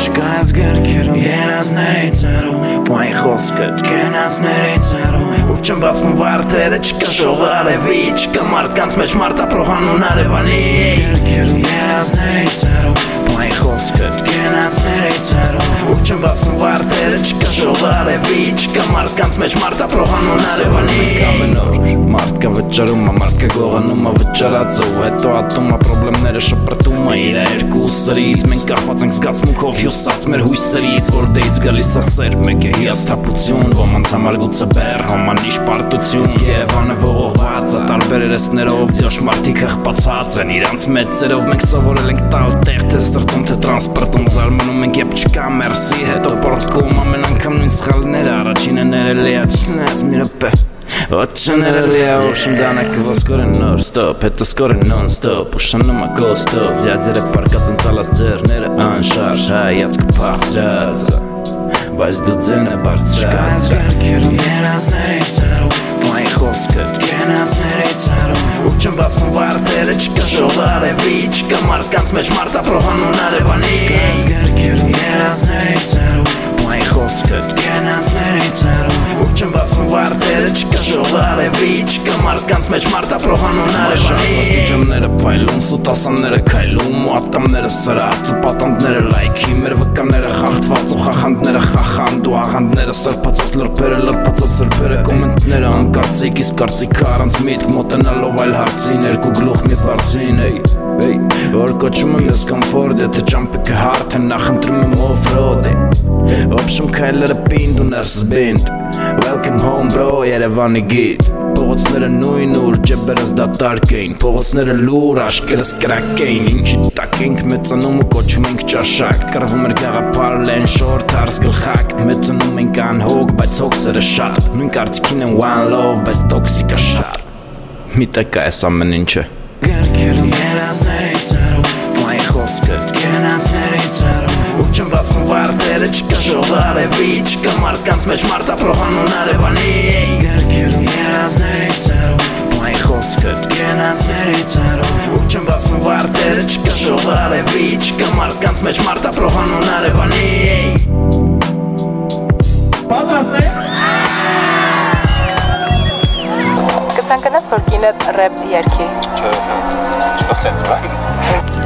Չկա ես գրքերում երազների ծերում Պայն խոսքդ կենացների ծերում Ուր չեմ բացվում վարդերը չկա շողը արևի Չկա մարդկանց մեջ մարտապրող անուն արևանի Գրքերում երազների ծերում Պայն խոսքդ կենացների ծերում Ուր չեմ բացվում վարդերը չկա շողը արևի Չկա մարդկանց մեջ մարտապրող անուն արևանի Մարդ կա վճարում, մարդ կա գողանում, վճարածը ու հետո ատում պրոբլեմները շպրտում իր երկու սրից Մենք կախված ենք զգացմունքով հյուսած մեր հույսերից Որ դեից գալիս ասեր, մեկ է հիասթափություն Ոմանց համար գուցե բեռ, ոման իշպարտություն Եվ անվողողված, տարբեր երեսներով Ձյոշ մարդիկ հղպացած են իրանց մեծերով Մենք սովորել ենք տալ տեղ, թե սրտում, թե տրանսպորտում Զարմանում ենք եբ չկա մերսի, հետո պորտկում Ամեն անգամ նույն սխալները, առաջինը ներել է աչնած մի ռպե Ոչաներելի է ուշում դանակը ոսկոր է նոր ստոպ Հետո սկոր է նոն-ստոպ Ուշանում է կոստով Ձյաձերը պարկած են ծալած ձերները անշարժ Հայացքը պաղցրած Բայց դու ձենը բարձրած Չկա ես գրքերում երազների ծերում Պայն խոսքդ կենացների ծերում Ուր չեմ բացվում վարդերը չկա շողը արևի Չկա մարդկանց մեջ մարտապրող անուն արևանի Չկա ես գրքերում երազների ծերում Պայն խոսքդ կենացների ծերում Ուր չեմ բացվում վարդերը չկա շողը արևի Չկա մարդկանց մեջ մարտապրող անուն արևանի Աստիճանները փայլում, սուտասանները քայլում Ու ատամները սրած ու պատանդները լայքի Մեր վկաները խախտված ու խախանդները խախանդ Ու աղանդները սրբացած լրբերը լրբացած սրբերը Կոմենտները անկարծիկ, իսկ կարծիքը առանց միտք Մոտենալով այլ հարցին, երկու գլուխ մի բարձին Որ կոչում եմ ես կոմֆորդ, եթե ճամպիկը հարդ է Նախընտրում եմ օֆրոդ Օպշում քայլերը պինդ ու ներսս բինդ Welcome home bro, Երևանի գիտ Փողոցները նույն ուր, ջեբերս դատարկ էին Փողոցները լուր, աշկերս կրակ էին Ինչի տակ ենք մեծանում ու կոչում ենք ճաշակ Կրվում էր գաղափար, լեն շորդ, հարս գլխակ Մեծնում ենք անհոգ, բայց հոգսերը շատ Նույն կարծիքին են one love, բայց տոքսիկա շատ Մի տեկա ես ամեն ինչը Գրքերում երազների ծերում Պայն խոսքդ կենացների ծերում Ուր չեմ բացվում վարդերը չկա շողը արևի Չկա մարդկանց մեջ մարտապրող անուն արևանի Գրքերում երազների ծերում Պայն խոսքդ կենացների ծերում Ուր չեմ բացվում վարդերը չկա շողը արևի Չկա մարդկանց մեջ մարտապրող անուն արևանի Պատրաստ է Կցանկանաս, որ կինը ռեպ երգի Չէ, սենց բան